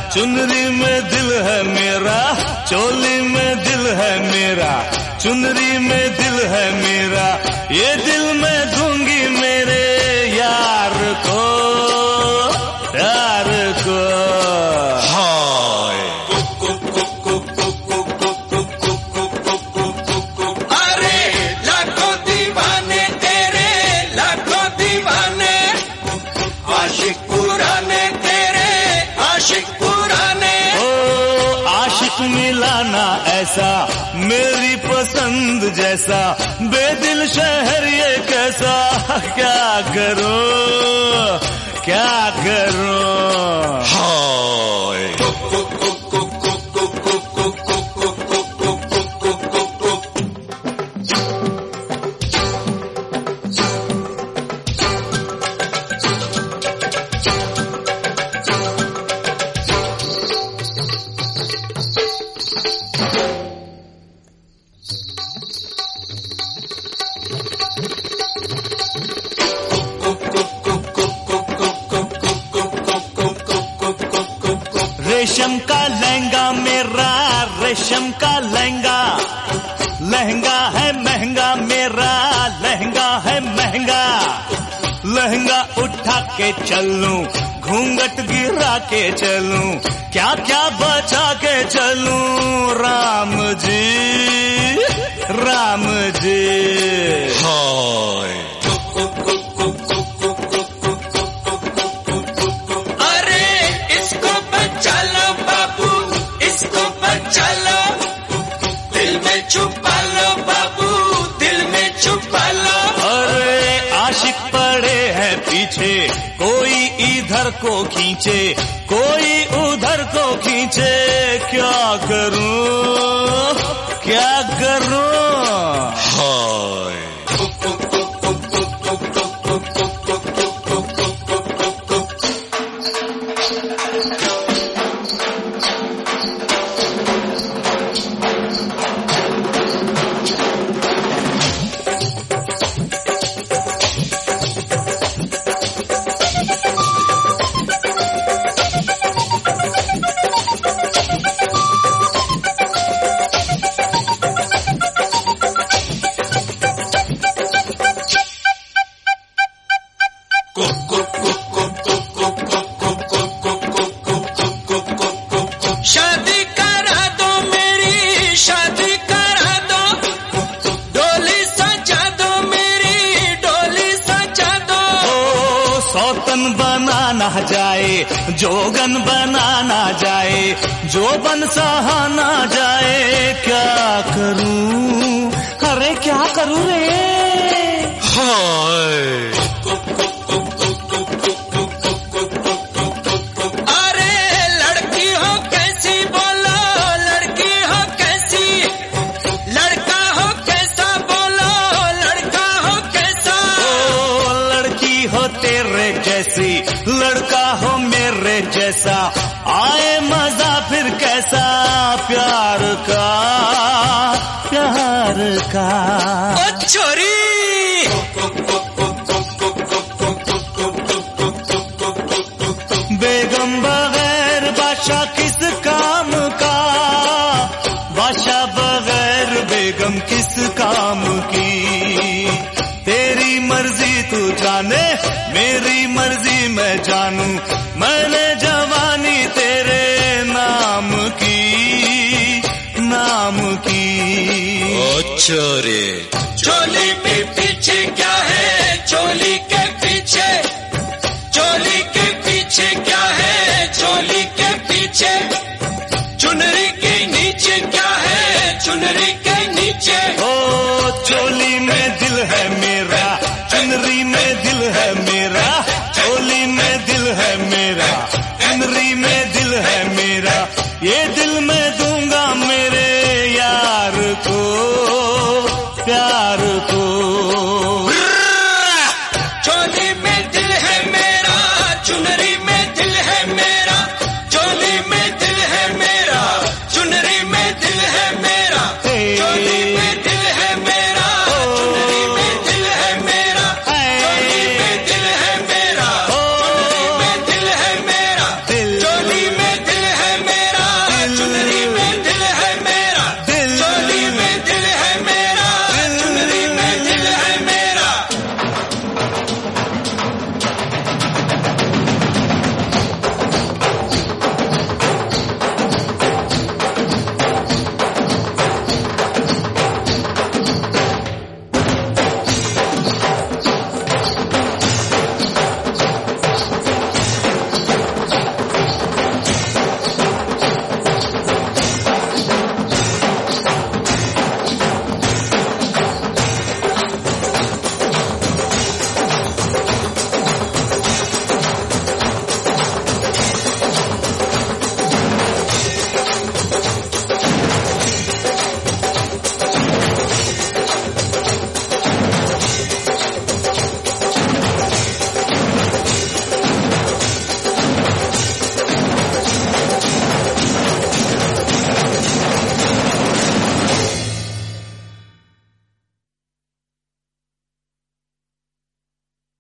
चुनरी में दिल है मेरा, चोली में दिल है मेरा, चुनरी में दिल है मेरा, ये दिल मैं दूंगी मेरे यार को, यार को। हाय अरे लाखों दीवाने तेरे, लाखों दीवाने, आशिक पुराने तेरे, आशिक पुराने। ओ आशिक मिलाना ऐसा मेरी पसंद जैसा, बेदिल शहर ये कैसा, क्या करूं, क्या करूं। हाय रेशम का लहंगा मेरा, रेशम का लहंगा, लहंगा है महंगा मेरा, लहंगा है महंगा, लहंगा उठा के चलूं, घूंघट गिरा के चलूं, क्या क्या बचा के चलूं, राम जी, राम जी। हाय छुपा लो बाबू, दिल में छुपा लो। अरे आशिक पड़े हैं पीछे, कोई इधर को खींचे, कोई उधर को खींचे, क्या करूं, क्या करूं। हाय शादी करा दो मेरी, शादी करा दो, डोली सजा दो मेरी, डोली सजा दो। ओ सौतन बनाना जाए, जोगन बनाना जाए, जोबन सहाना जाए, क्या करूं, अरे क्या करूं रे। हाय तेरे जैसी, लड़का हो मेरे जैसा, आए मजा फिर कैसा, प्यार का, प्यार का। ओ छोरी बेगम बगैर बादशाह किस काम का, बादशाह बगैर बेगम किस काम की, तेरी मर्जी तू जाने, मेरी मर्जी मैं जानूं, मैंने जवानी तेरे नाम की, नाम की। अच्छा रे, चोली के पीछे क्या है, चोली के पीछे, चोली के पीछे क्या है, चोली के पीछे, चुनरी के नीचे क्या है, चुनरी के